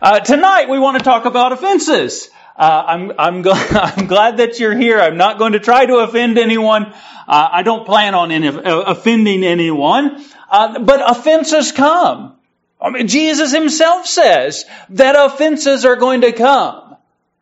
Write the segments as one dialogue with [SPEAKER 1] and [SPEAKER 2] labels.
[SPEAKER 1] Tonight we want to talk about offenses. I'm glad that you're here. I'm not going to try to offend anyone. I don't plan on offending anyone. But offenses come. I mean, Jesus himself says that offenses are going to come.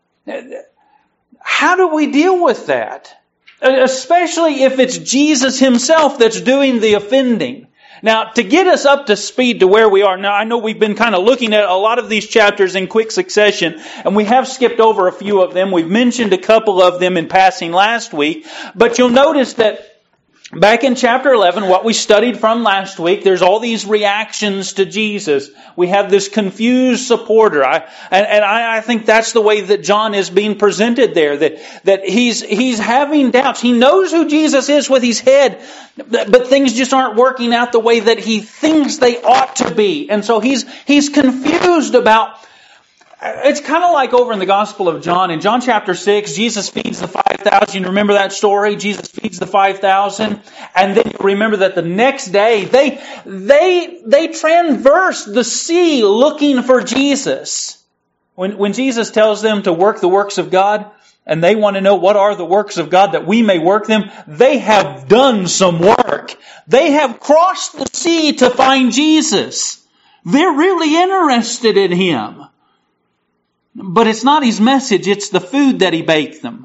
[SPEAKER 1] How do we deal with that? Especially if it's Jesus himself that's doing the offending. Now, to get us up to speed to where we are now, I know we've been kind of looking at a lot of these chapters in quick succession, and we have skipped over a few of them. We've mentioned a couple of them in passing last week, but you'll notice that back in chapter 11, what we studied from last week, there's all these reactions to Jesus. We have this confused supporter. I think that's the way that John is being presented there, that he's having doubts. He knows who Jesus is with his head, but things just aren't working out the way that he thinks they ought to be. And so he's confused about. It's kind of like over in the Gospel of John. In John chapter 6, Jesus feeds the 5,000. You remember that story? Jesus feeds the 5,000. And then you remember that the next day, they traverse the sea looking for Jesus. When Jesus tells them to work the works of God, and they want to know what are the works of God that we may work them, they have done some work. They have crossed the sea to find Jesus. They're really interested in Him. But it's not His message, it's the food that He baked them.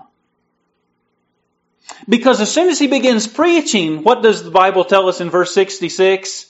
[SPEAKER 1] Because as soon as He begins preaching, what does the Bible tell us in verse 66?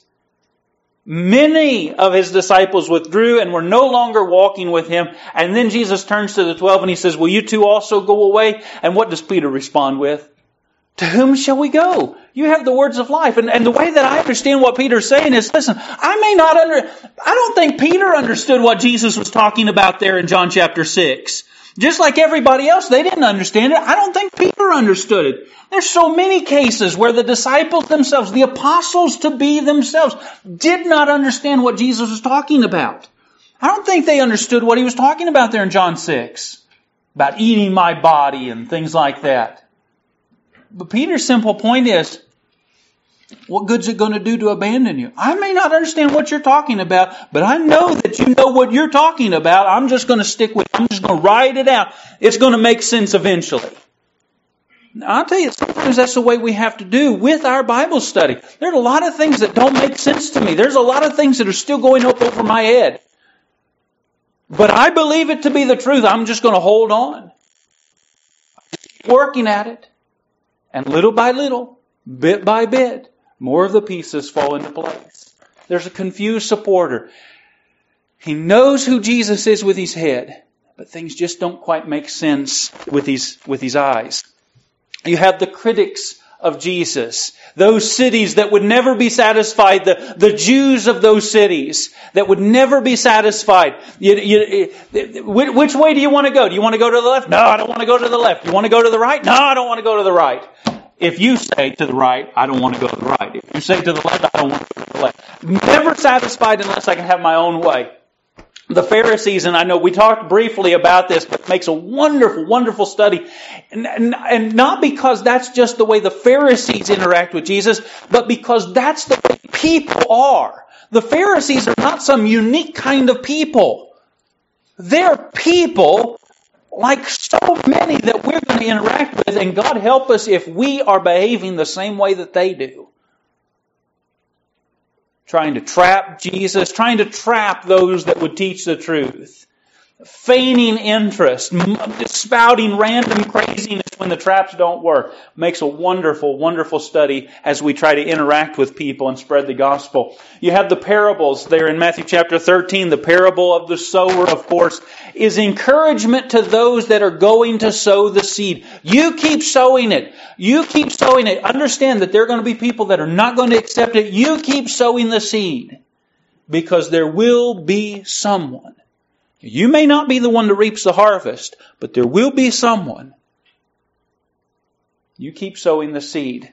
[SPEAKER 1] Many of His disciples withdrew and were no longer walking with Him. And then Jesus turns to the 12 and He says, will you too also go away? And what does Peter respond with? To whom shall we go? You have the words of life. And the way that I understand what Peter's saying is, listen, I don't think Peter understood what Jesus was talking about there in John chapter 6. Just like everybody else, they didn't understand it. I don't think Peter understood it. There's so many cases where the disciples themselves, the apostles to be themselves, did not understand what Jesus was talking about. I don't think they understood what He was talking about there in John 6. About eating my body and things like that. But Peter's simple point is, what good's it going to do to abandon you? I may not understand what you're talking about, but I know that you know what you're talking about. I'm just going to stick with it. I'm just going to ride it out. It's going to make sense eventually. Now, I'll tell you, sometimes that's the way we have to do with our Bible study. There's a lot of things that don't make sense to me. There's a lot of things that are still going up over my head. But I believe it to be the truth. I'm just going to hold on. Keep working at it. And little by little, bit by bit, more of the pieces fall into place. There's a confused supporter. He knows who Jesus is with his head, but things just don't quite make sense with his eyes. You have the critics of Jesus. Those cities that would never be satisfied. The Jews of those cities that would never be satisfied. Which way do you want to go? Do you want to go to the left? No, I don't want to go to the left. You want to go to the right? No, I don't want to go to the right. If you say to the right, I don't want to go to the right. If you say to the left, I don't want to go to the left. Never satisfied unless I can have my own way. The Pharisees, and I know we talked briefly about this, but it makes a wonderful, wonderful study. And not because that's just the way the Pharisees interact with Jesus, but because that's the way people are. The Pharisees are not some unique kind of people. They're people like so many that we're going to interact with, and God help us if we are behaving the same way that they do. Trying to trap Jesus, trying to trap those that would teach the truth. Feigning interest, spouting random craziness when the traps don't work. Makes a wonderful, wonderful study as we try to interact with people and spread the gospel. You have the parables there in Matthew chapter 13. The parable of the sower, of course, is encouragement to those that are going to sow the seed. You keep sowing it. You keep sowing it. Understand that there are going to be people that are not going to accept it. You keep sowing the seed because there will be someone. You may not be the one that reaps the harvest, but there will be someone. You keep sowing the seed.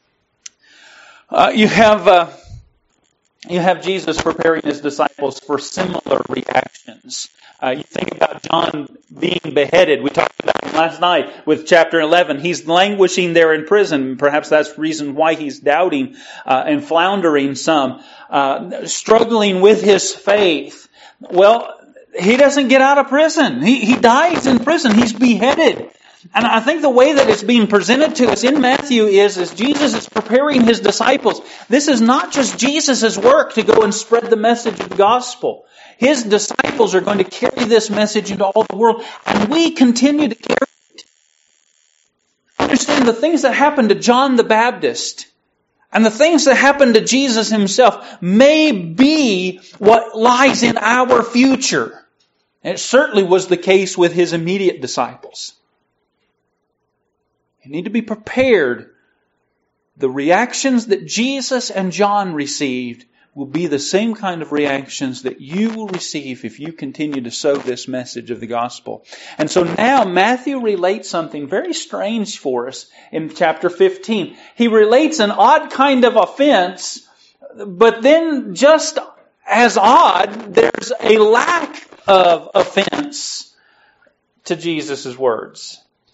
[SPEAKER 1] You have Jesus preparing His disciples for similar reactions. You think about John being beheaded. We talked about him last night with chapter 11. He's languishing there in prison. Perhaps that's the reason why he's doubting and floundering some, struggling with his faith. Well, he doesn't get out of prison. He dies in prison. He's beheaded. And I think the way that it's being presented to us in Matthew is Jesus is preparing His disciples. This is not just Jesus' work to go and spread the message of the gospel. His disciples are going to carry this message into all the world, and we continue to carry it. Understand, the things that happened to John the Baptist and the things that happened to Jesus Himself may be what lies in our future. And it certainly was the case with His immediate disciples. You need to be prepared. The reactions that Jesus and John received will be the same kind of reactions that you will receive if you continue to sow this message of the gospel. And so now Matthew relates something very strange for us in chapter 15. He relates an odd kind of offense, but then just as odd, there's a lack of offense to Jesus' words.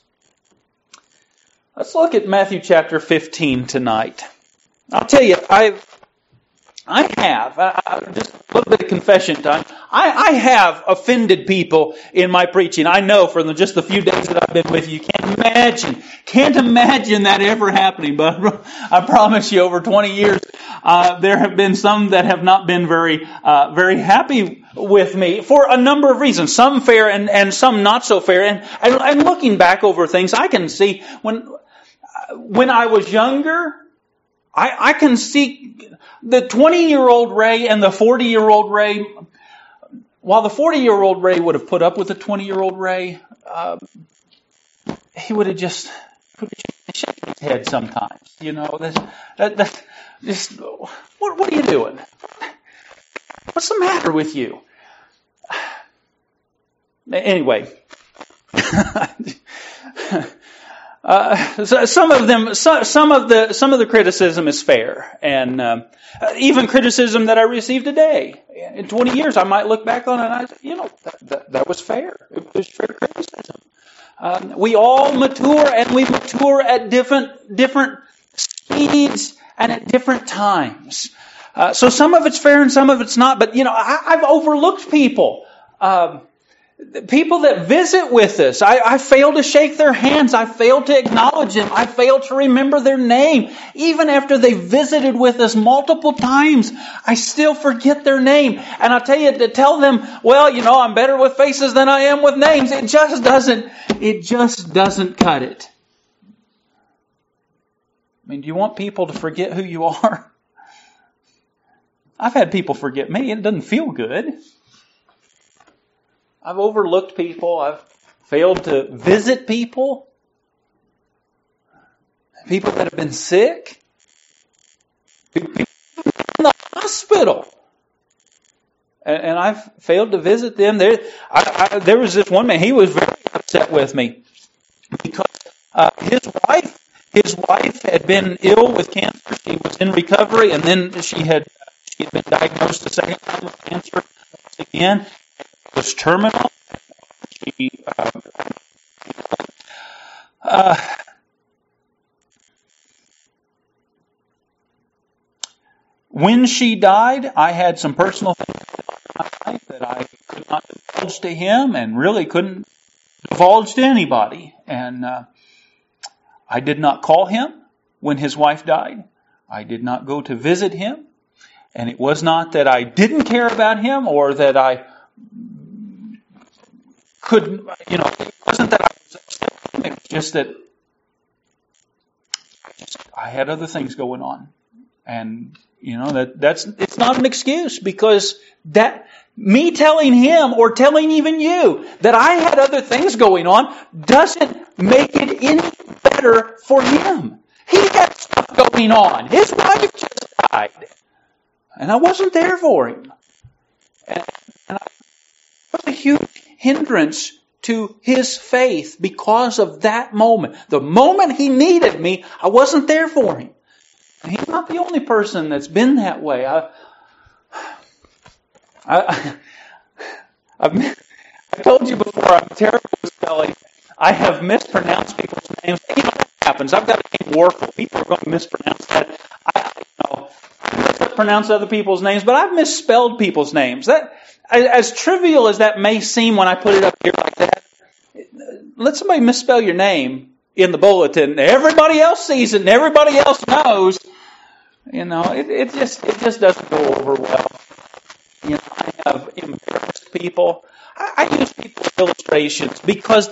[SPEAKER 1] Let's look at Matthew chapter 15 tonight. I'll tell you, I have, just a little bit of confession time, I have offended people in my preaching. I know from just the few days that I've been with you, can't imagine that ever happening. But I promise you, over 20 years, there have been some that have not been very happy with me for a number of reasons. Some fair and some not so fair. And looking back over things, I can see when I was younger, I can see the 20-year-old Ray and the 40-year-old Ray. While the 40-year-old Ray would have put up with the 20-year-old Ray, he would have just shaken his head sometimes. You know, just what are you doing? What's the matter with you? Anyway. Some of the criticism is fair, and even criticism that I received today. In 20 years, I might look back on it and I say, that was fair. It was fair criticism. We all mature, and we mature at different speeds and at different times. So some of it's fair and some of it's not. But I've overlooked people. People that visit with us, I fail to shake their hands. I fail to acknowledge them. I fail to remember their name. Even after they visited with us multiple times, I still forget their name. And I'll tell you, to tell them, well, I'm better with faces than I am with names, it just doesn't cut it. I mean, do you want people to forget who you are? I've had people forget me. It doesn't feel good. I've overlooked people. I've failed to visit people. People that have been sick. People in the hospital. And I've failed to visit them. There was this one man, he was very upset with me. Because his wife had been ill with cancer. She was in recovery, and then she had been diagnosed the second time with cancer again. Was terminal. When she died, I had some personal things in my life that I could not divulge to him, and really couldn't divulge to anybody. And I did not call him when his wife died. I did not go to visit him. And it was not that I didn't care about him or that I couldn't, it wasn't that I was upset with him. It was just that I had other things going on. And, it's not an excuse, because that, me telling him or telling even you that I had other things going on doesn't make it any better for him. He had stuff going on. His wife just died. And I wasn't there for him. And I was a huge hindrance to his faith because of that moment. The moment he needed me, I wasn't there for him. And he's not the only person that's been that way. I've told you before, I'm terrible with spelling. I have mispronounced people's names. What happens? I've got a name Warfel. People are going to mispronounce that. I mispronounce other people's names, but I've misspelled people's names. as trivial as that may seem when I put it up here like that, let somebody misspell your name in the bulletin. Everybody else sees it and everybody else knows. It just doesn't go over well. I have embarrassed people. I use people's illustrations because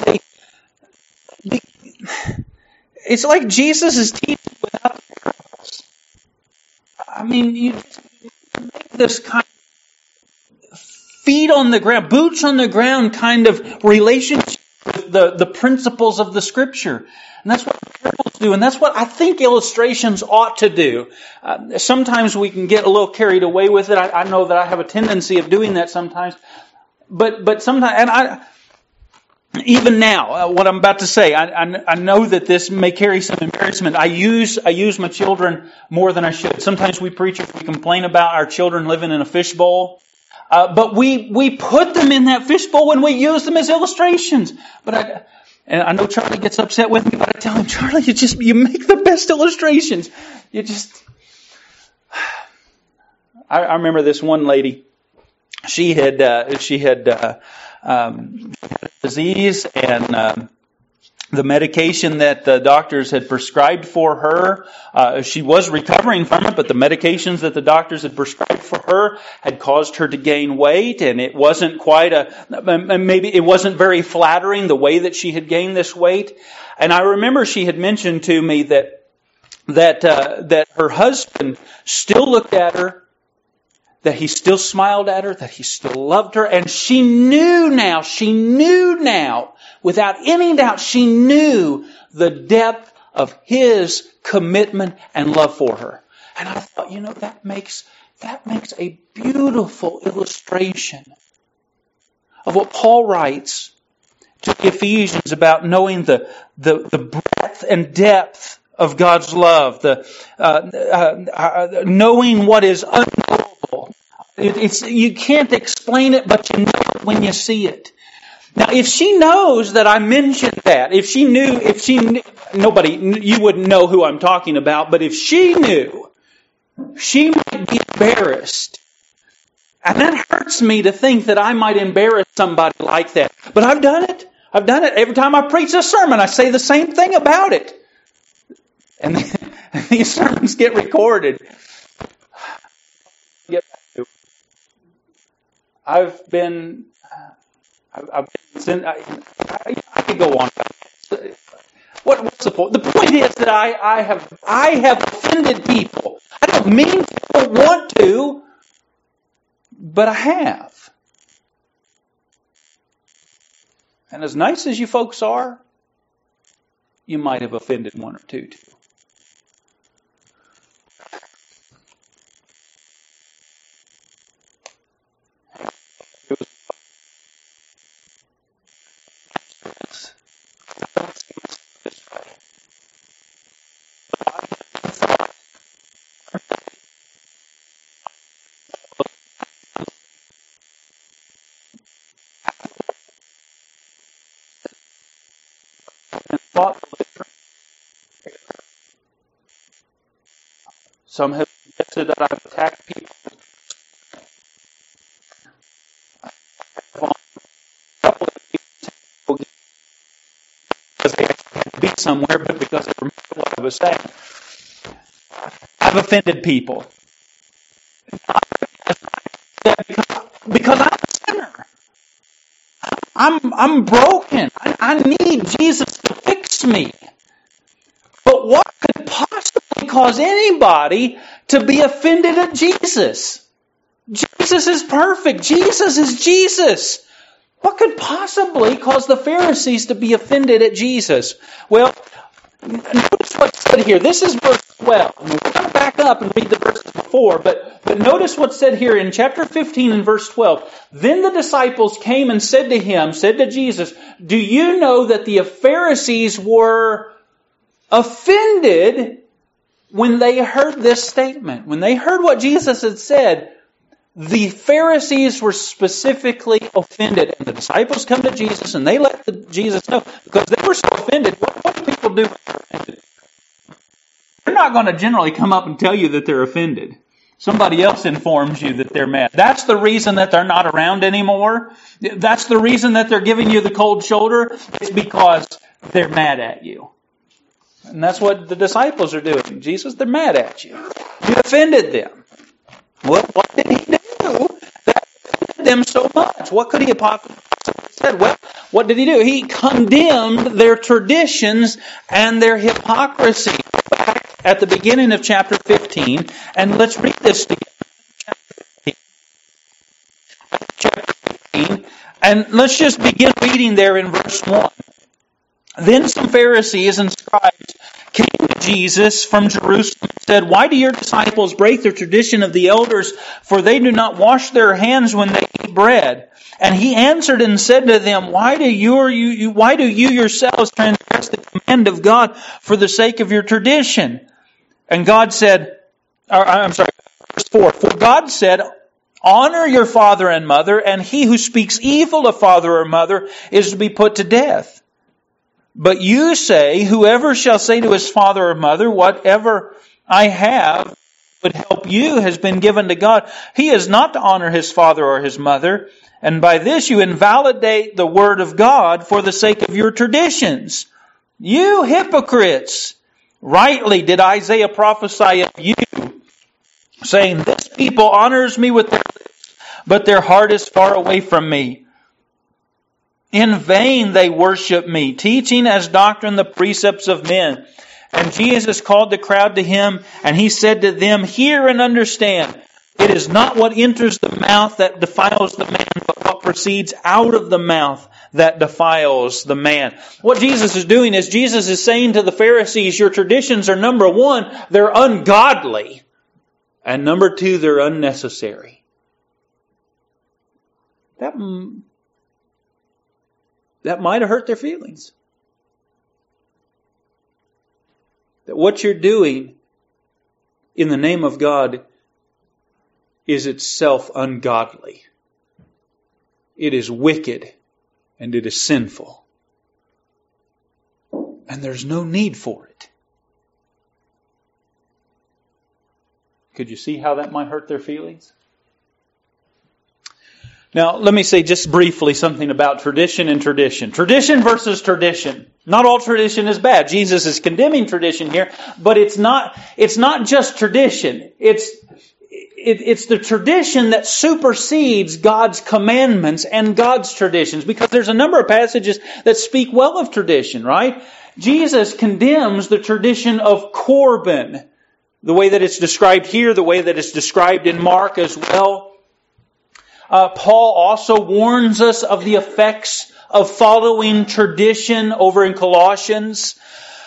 [SPEAKER 1] it's like Jesus is teaching without the parables. You make this kind of feet on the ground, boots on the ground kind of relationship with the principles of the Scripture. And that's what parables do, and that's what I think illustrations ought to do. Sometimes we can get a little carried away with it. I know that I have a tendency of doing that sometimes. But sometimes, and even now, what I'm about to say, I know that this may carry some embarrassment. I use my children more than I should. Sometimes we preachers, we complain about our children living in a fishbowl. But we put them in that fishbowl when we use them as illustrations. And I know Charlie gets upset with me, but I tell him, Charlie, you make the best illustrations. I remember this one lady. She had disease, and the medication that the doctors had prescribed for her, she was recovering from it, but the medications that the doctors had prescribed for her had caused her to gain weight, and it wasn't maybe it wasn't very flattering the way that she had gained this weight. And I remember she had mentioned to me that her husband still looked at her, that he still smiled at her, that he still loved her, and she knew now, without any doubt, she knew the depth of his commitment and love for her. And I thought, that makes a beautiful illustration of what Paul writes to the Ephesians about knowing the breadth and depth of God's love, knowing what is unknowable. You can't explain it, but you know it when you see it. Now, if she knows that I mentioned that, you wouldn't know who I'm talking about, but if she knew, she might be embarrassed. And that hurts me to think that I might embarrass somebody like that. But I've done it. Every time I preach a sermon, I say the same thing about it. And these sermons get recorded. I could go on. What's the point? The point is that I have offended people. I don't mean to, don't want to, but I have. And as nice as you folks are, you might have offended one or two too. Some have suggested that I've attacked people. A couple of people because they actually had to be somewhere, but because I remember what I was saying. I've offended people. Because I'm a sinner. I'm broken. I need Jesus to fix me. But what could possibly cause anybody to be offended at Jesus? Jesus is perfect. Jesus is Jesus. What could possibly cause the Pharisees to be offended at Jesus? Well, notice what's said here. This is verse 12. We're going to back up and read the verses before, but notice what's said here in chapter 15 and verse 12. Then the disciples came and said to Jesus, "Do you know that the Pharisees were offended when they heard this statement?" When they heard what Jesus had said, the Pharisees were specifically offended. And the disciples come to Jesus and they let Jesus know, because they were so offended. What do people do when they're offended? They're not going to generally come up and tell you that they're offended. Somebody else informs you that they're mad. That's the reason that they're not around anymore. That's the reason that they're giving you the cold shoulder. It's because they're mad at you. And that's what the disciples are doing. Jesus, they're mad at you. You offended them. Well, what did he do that offended them so much? What could he have possibly said? Well, what did he do? He condemned their traditions and their hypocrisy. Back at the beginning of chapter 15, and let's read this together. Chapter 15, and let's just begin reading there in verse 1. Then some Pharisees and scribes came to Jesus from Jerusalem and said, "Why do your disciples break the tradition of the elders? For they do not wash their hands when they eat bread." And he answered and said to them, Why do you yourselves transgress the command of God for the sake of your tradition? And God said, verse 4, For God said, Honor your father and mother, and he who speaks evil of father or mother is to be put to death. But you say, Whoever shall say to his father or mother, Whatever I have would help you has been given to God, he is not to honor his father or his mother. And by this you invalidate the word of God for the sake of your traditions. You hypocrites! Rightly did Isaiah prophesy of you, saying, This people honors me with their lips, but their heart is far away from me. In vain they worship me, teaching as doctrine the precepts of men. And Jesus called the crowd to him, and he said to them, Hear and understand. It is not what enters the mouth that defiles the man, but what proceeds out of the mouth that defiles the man. What Jesus is doing is Jesus is saying to the Pharisees, your traditions are, number one, they're ungodly. And number two, they're unnecessary. That might have hurt their feelings. That what you're doing in the name of God is itself ungodly. It is wicked and it is sinful. And there's no need for it. Could you see how that might hurt their feelings? Now, let me say just briefly something about tradition and tradition. Tradition versus tradition. Not all tradition is bad. Jesus is condemning tradition here, but it's not just tradition. It's the tradition that supersedes God's commandments and God's traditions, because there's a number of passages that speak well of tradition, right? Jesus condemns the tradition of Corban, the way that it's described here, the way that it's described in Mark as well. Paul also warns us of the effects of following tradition over in Colossians.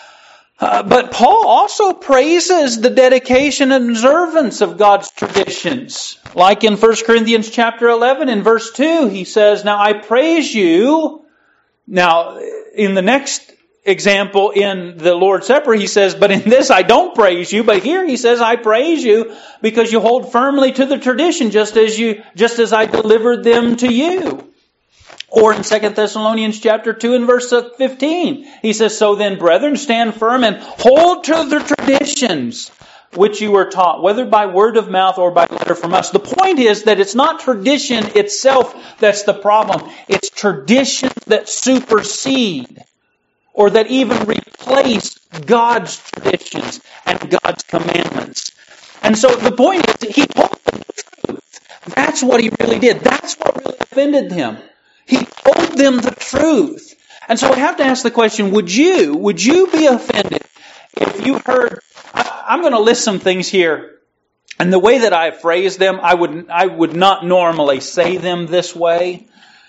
[SPEAKER 1] But Paul also praises the dedication and observance of God's traditions. Like in 1 Corinthians chapter 11 in verse 2, he says, Now I praise you. Now, in the next example in the Lord's Supper, he says, But in this I don't praise you. But here he says, I praise you because you hold firmly to the tradition just as I delivered them to you. Or in 2 Thessalonians chapter 2 and verse 15, he says, So then, brethren, stand firm and hold to the traditions which you were taught, whether by word of mouth or by letter from us. The point is that it's not tradition itself that's the problem. It's traditions that supersede or that even replace God's traditions and God's commandments. And so the point is, he told them the truth. That's what he really did. That's what really offended him. He told them the truth. And so I have to ask the question, would you be offended if you heard, I'm going to list some things here, and the way that I phrase them, I would not normally say them this way.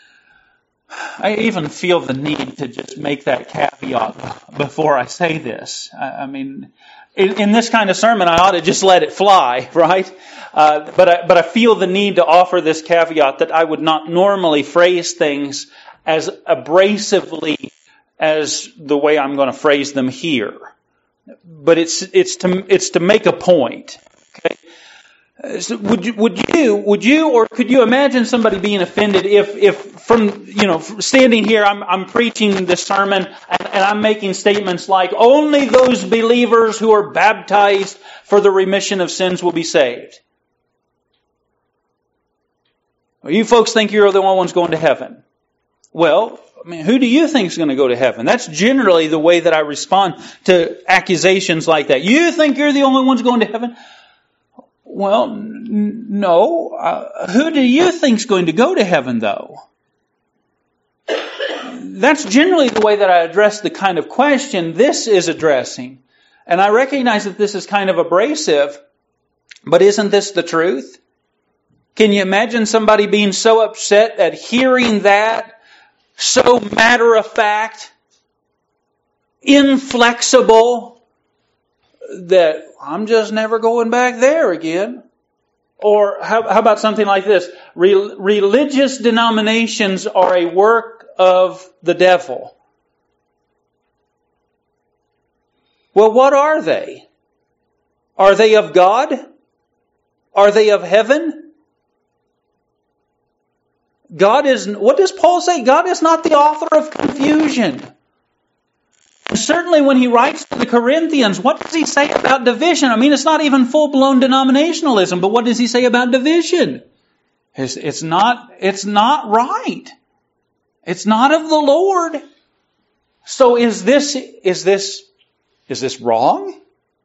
[SPEAKER 1] I even feel the need to just make that caveat before I say this. I mean, in this kind of sermon, I ought to just let it fly, right? But I feel the need to offer this caveat that I would not normally phrase things as abrasively as the way I'm going to phrase them here. But it's to make a point. Okay. So would you, or could you imagine somebody being offended if from standing here, I'm preaching this sermon and I'm making statements like, only those believers who are baptized for the remission of sins will be saved. You folks think you're the only ones going to heaven. Well, I mean, who do you think is going to go to heaven? That's generally the way that I respond to accusations like that. You think you're the only ones going to heaven? Well, no. Who do you think is going to go to heaven, though? That's generally the way that I address the kind of question this is addressing. And I recognize that this is kind of abrasive, but isn't this the truth? Can you imagine somebody being so upset at hearing that, so matter of fact, inflexible, that I'm just never going back there again? Or how about something like this? Religious denominations are a work of the devil. Well, what are they? Are they of God? Are they of heaven? What does Paul say? God is not the author of confusion. Certainly when he writes to the Corinthians, what does he say about division? I mean, it's not even full-blown denominationalism, but what does he say about division? It's not right. It's not of the Lord. So is this wrong?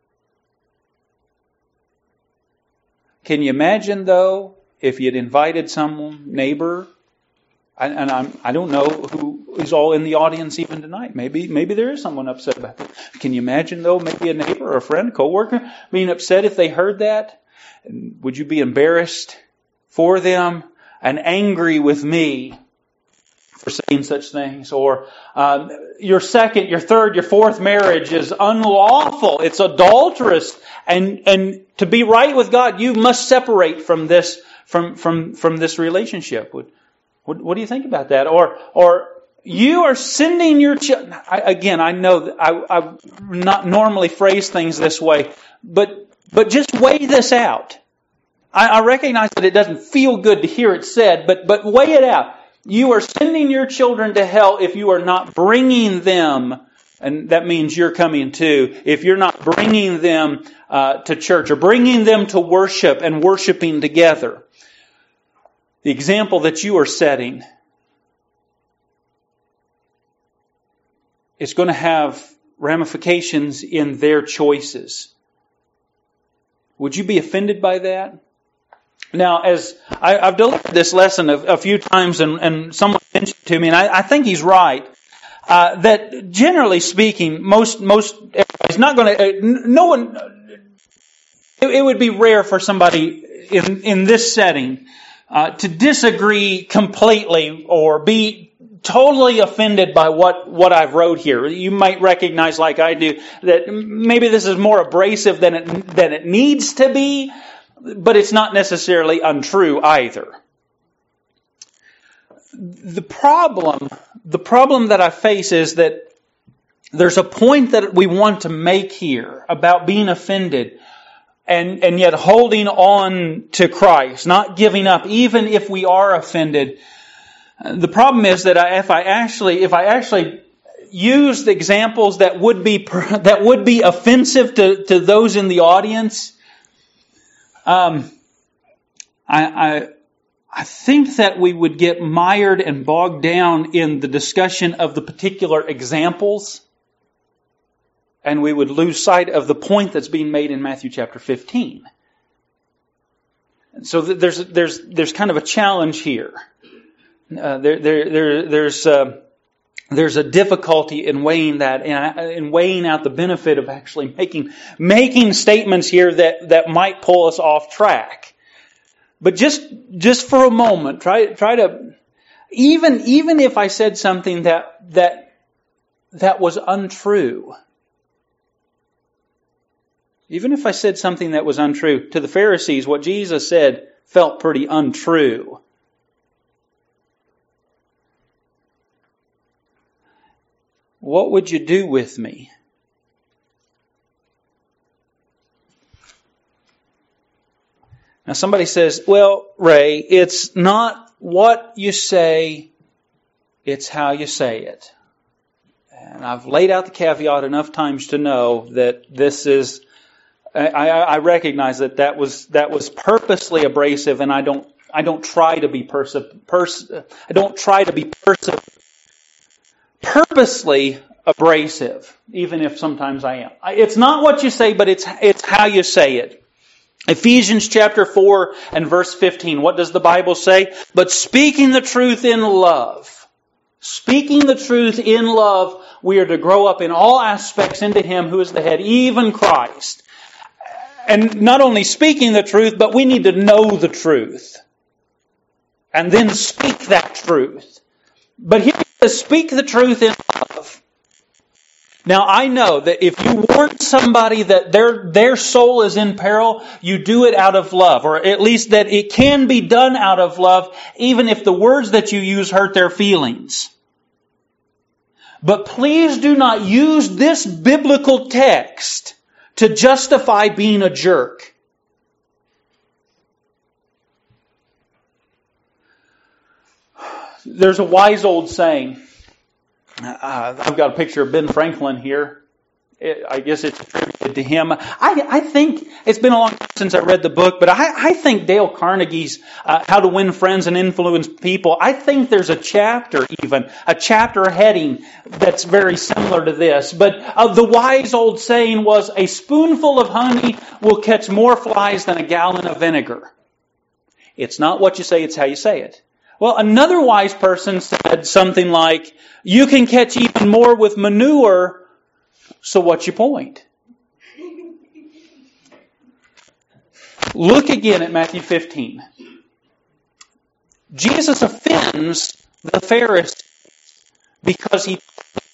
[SPEAKER 1] Can you imagine, though, if you'd invited some neighbor, and I don't know who is all in the audience even tonight. Maybe there is someone upset about that. Can you imagine, though, maybe a neighbor or a friend, coworker, being upset if they heard that? Would you be embarrassed for them and angry with me for saying such things? Or your second, your third, your fourth marriage is unlawful. It's adulterous. And to be right with God, you must separate from this from this relationship. What do you think about that? Or you are sending your children. Again, I know that I not normally phrase things this way, but just weigh this out. I recognize that it doesn't feel good to hear it said, but weigh it out. You are sending your children to hell if you are not bringing them, and that means you're coming too, if you're not bringing them to church or bringing them to worship and worshiping together. The example that you are setting is going to have ramifications in their choices. Would you be offended by that? Now, as I've delivered this lesson a few times, and someone mentioned to me, and I think he's right, that generally speaking, most everybody's not going to. No one. It would be rare for somebody in this setting to disagree completely or be totally offended by what I've wrote here. You might recognize, like I do, that maybe this is more abrasive than it needs to be, but it's not necessarily untrue either. The problem that I face is that there's a point that we want to make here about being offended and yet holding on to Christ, not giving up, even if we are offended. The problem is that if I actually used examples that would be offensive to those in the audience, I think that we would get mired and bogged down in the discussion of the particular examples, and we would lose sight of the point that's being made in Matthew chapter 15. So there's kind of a challenge here. There's a difficulty in weighing that, in weighing out the benefit of actually making statements here that might pull us off track. But just for a moment, try to even if I said something that was untrue. Even if I said something that was untrue, to the Pharisees, what Jesus said felt pretty untrue. What would you do with me? Now somebody says, well, Ray, it's not what you say, it's how you say it. And I've laid out the caveat enough times to know that this is, I recognize that was purposely abrasive, and I I don't try to be purposely abrasive, even if sometimes I am. It's not what you say, but it's how you say it. Ephesians chapter 4 and verse 15. What does the Bible say? But speaking the truth in love. Speaking the truth in love, we are to grow up in all aspects into Him who is the head, even Christ. And not only speaking the truth, but we need to know the truth. And then speak that truth. But here it says, speak the truth in love. Now I know that if you warn somebody that their soul is in peril, you do it out of love. Or at least that it can be done out of love, even if the words that you use hurt their feelings. But please do not use this biblical text to justify being a jerk. There's a wise old saying. I've got a picture of Ben Franklin here. I guess it's attributed to him. I think it's been a long time since I read the book, but I think Dale Carnegie's How to Win Friends and Influence People, I think there's a chapter heading that's very similar to this. But the wise old saying was, a spoonful of honey will catch more flies than a gallon of vinegar. It's not what you say, it's how you say it. Well, another wise person said something like, you can catch even more with manure, so what's your point? Look again at Matthew 15. Jesus offends the Pharisees because he...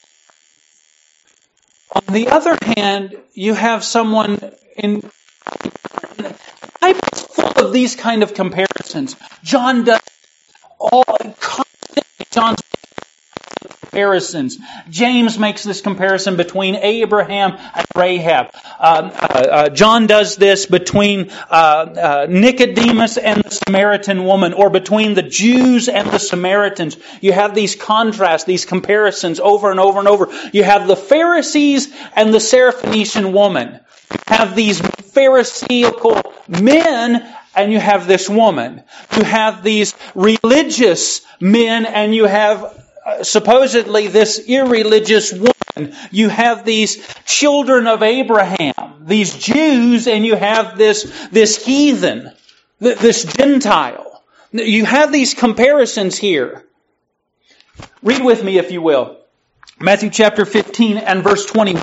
[SPEAKER 1] On the other hand, you have someone in... The Bible's full of these kind of comparisons. John does all constantly. John's comparisons. James makes this comparison between Abraham and Rahab. John does this between Nicodemus and the Samaritan woman, or between the Jews and the Samaritans. You have these contrasts, these comparisons over and over and over. You have the Pharisees and the Syrophoenician woman. You have these Pharisaical men, and you have this woman. You have these religious men, and you have supposedly this irreligious woman. You have these children of Abraham, these Jews, and you have this heathen, this Gentile. You have these comparisons here. Read with me, if you will. Matthew chapter 15 and verse 21.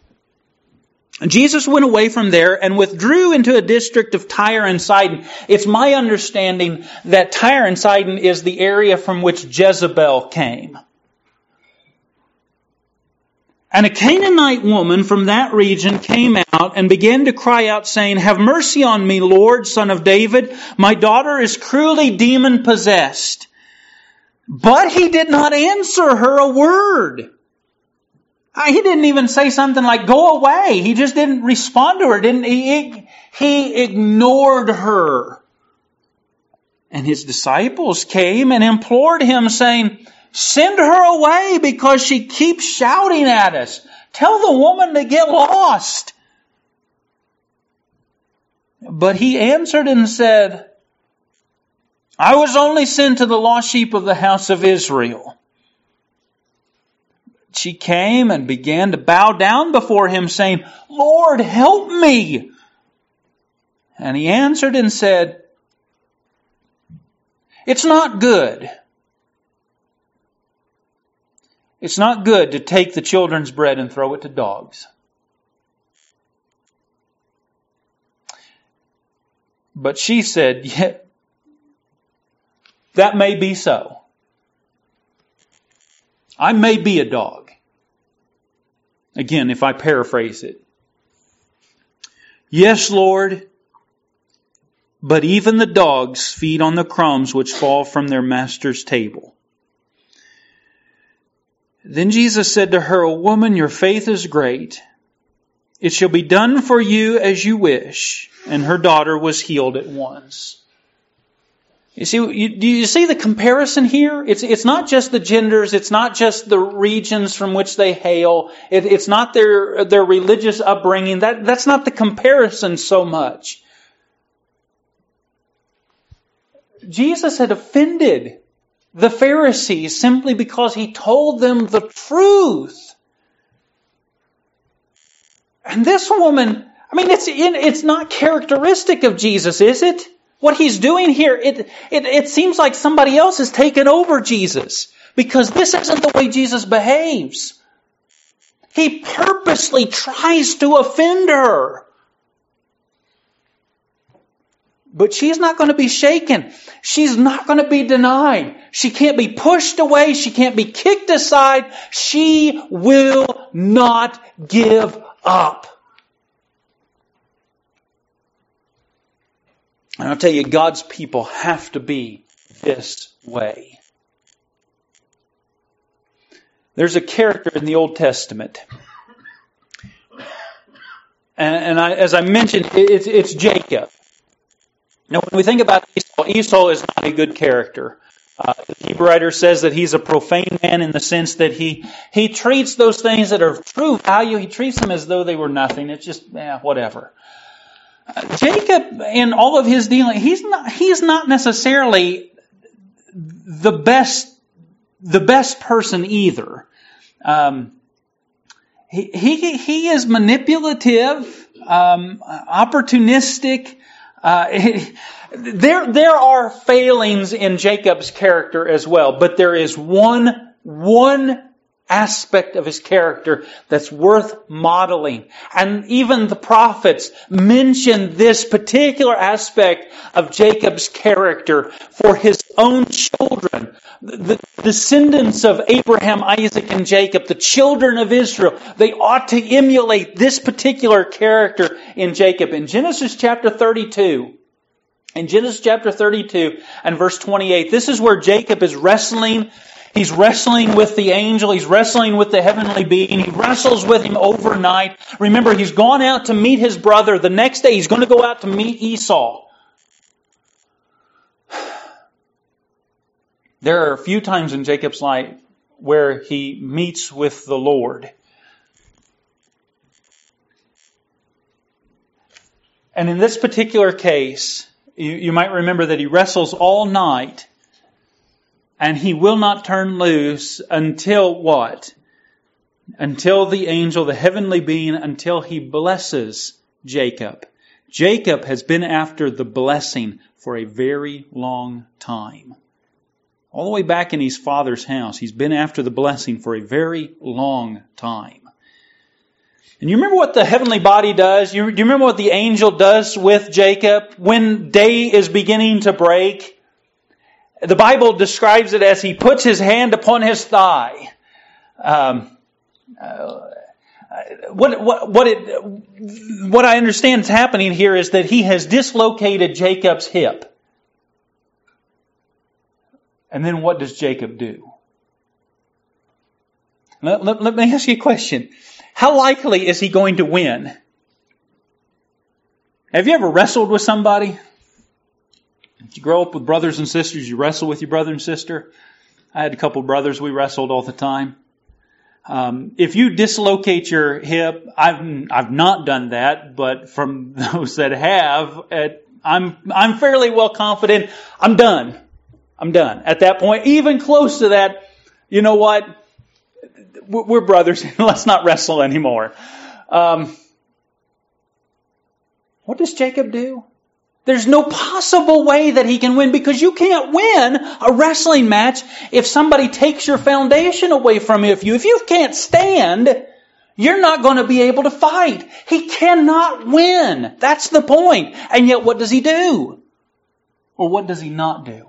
[SPEAKER 1] Jesus went away from there and withdrew into a district of Tyre and Sidon. It's my understanding that Tyre and Sidon is the area from which Jezebel came. And a Canaanite woman from that region came out and began to cry out, saying, "Have mercy on me, Lord, Son of David. My daughter is cruelly demon-possessed." But he did not answer her a word. He didn't even say something like, "Go away." He just didn't respond to her. He ignored her. And his disciples came and implored him, saying, "Send her away because she keeps shouting at us. Tell the woman to get lost." But he answered and said, "I was only sent to the lost sheep of the house of Israel." She came and began to bow down before him, saying, "Lord, help me." And he answered and said, "It's not good. It's not good to take the children's bread and throw it to dogs." But she said, "Yeah, that may be so. I may be a dog." Again, if I paraphrase it. "Yes, Lord, but even the dogs feed on the crumbs which fall from their master's table." Then Jesus said to her, "Woman, your faith is great. It shall be done for you as you wish." And her daughter was healed at once. Do you see the comparison here? It's not just the genders. It's not just the regions from which they hail. It's not their religious upbringing. That's not the comparison so much. Jesus had offended the Pharisees simply because He told them the truth. And this woman, it's not characteristic of Jesus, is it? What He's doing here, it seems like somebody else has taken over Jesus, because this isn't the way Jesus behaves. He purposely tries to offend her. But she's not going to be shaken. She's not going to be denied. She can't be pushed away. She can't be kicked aside. She will not give up. And I'll tell you, God's people have to be this way. There's a character in the Old Testament. And as I mentioned, it's Jacob. Now, when we think about Esau is not a good character. The Hebrew writer says that he's a profane man in the sense that he treats those things that are of true value, he treats them as though they were nothing. It's just, whatever. Jacob, in all of his dealing, he's not necessarily the best person either. He is manipulative, opportunistic. There are failings in Jacob's character as well, but there is one aspect of his character that's worth modeling. And even the prophets mention this particular aspect of Jacob's character for his own children. The descendants of Abraham, Isaac, and Jacob, the children of Israel, they ought to emulate this particular character in Jacob. In Genesis chapter 32, and verse 28, this is where Jacob is wrestling. He's wrestling with the angel. He's wrestling with the heavenly being. He wrestles with him overnight. Remember, he's gone out to meet his brother. The next day, he's going to go out to meet Esau. There are a few times in Jacob's life where he meets with the Lord. And in this particular case, you might remember that he wrestles all night, and he will not turn loose until what? Until the angel, the heavenly being, until he blesses Jacob. Jacob has been after the blessing for a very long time. All the way back in his father's house, he's been after the blessing for a very long time. And you remember what the heavenly body does? Do you remember what the angel does with Jacob when day is beginning to break? The Bible describes it as he puts his hand upon his thigh. What I understand is happening here is that he has dislocated Jacob's hip. And then what does Jacob do? Let me ask you a question. How likely is he going to win? Have you ever wrestled with somebody? Did you grow up with brothers and sisters? You wrestle with your brother and sister? I had a couple of brothers. We wrestled all the time. If you dislocate your hip, I've not done that, but from those that have, I'm fairly well confident I'm done. At that point, even close to that, you know what? We're brothers. Let's not wrestle anymore. What does Jacob do? There's no possible way that he can win, because you can't win a wrestling match if somebody takes your foundation away from you. If you can't stand, you're not going to be able to fight. He cannot win. That's the point. And yet what does he do? Or what does he not do?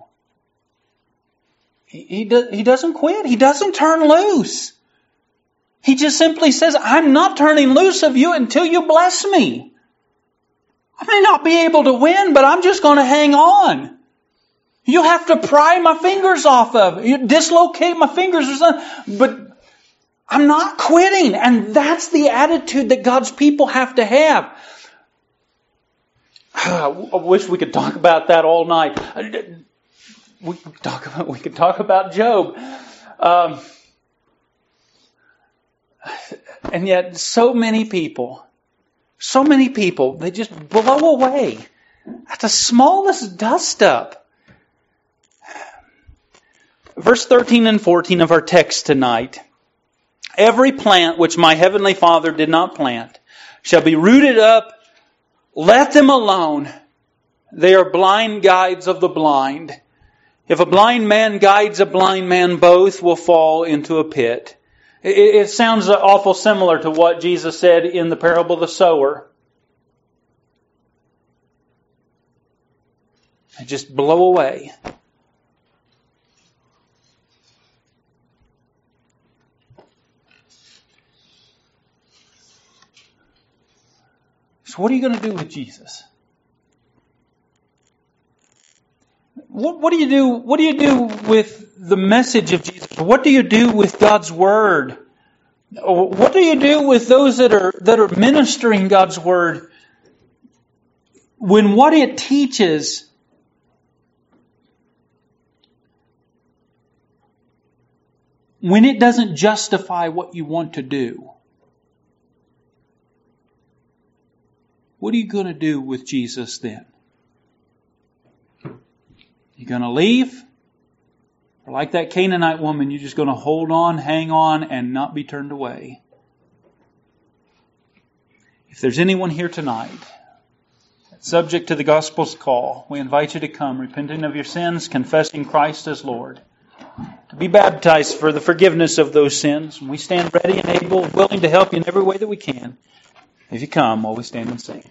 [SPEAKER 1] He doesn't quit. He doesn't turn loose. He just simply says, I'm not turning loose of you until you bless me. I may not be able to win, but I'm just going to hang on. You have to pry my fingers off of, you dislocate my fingers or something, but I'm not quitting. And that's the attitude that God's people have to have. I wish we could talk about that all night. We could talk about Job. And yet so many people, they just blow away at the smallest dust up. Verse 13 and 14 of our text tonight. Every plant which my heavenly Father did not plant shall be rooted up. Let them alone. They are blind guides of the blind. If a blind man guides a blind man, both will fall into a pit. It sounds awful similar to what Jesus said in the parable of the sower. And just blow away. So what are you going to do with Jesus? What do you do? What do you do with the message of Jesus? What do you do with God's Word? What do you do with those that are ministering God's Word when what it teaches when it doesn't justify what you want to do? What are you going to do with Jesus then? You going to leave? Or like that Canaanite woman, you're just going to hold on, hang on, and not be turned away? If there's anyone here tonight subject to the gospel's call, we invite you to come, repenting of your sins, confessing Christ as Lord, to be baptized for the forgiveness of those sins. We stand ready and able, willing to help you in every way that we can. If you come, while we stand and sing.